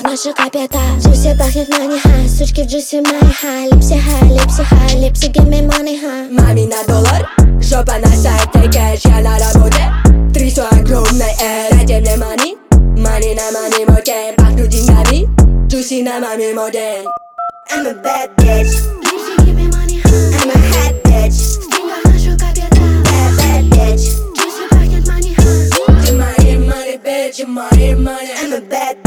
наша капета. Джуси пахнет мани, ха. Сучки в джуси мои, ха. Липси, ха, липси, ха. Липси, give me money, ха. Мами на доллар, жопа на сайте, кэш, я на работе. Трясу огромной дайте мне money. Money на money мой game. Пахну деньгами, джуси на маме мой день. I'm a bad bitch. Lipsi, give me money, ха. I'm a hot bitch. Стинга наша капета. Bad bitch. Джуси пахнет мани, ха. Money, money, bitch, money, money. I'm a bad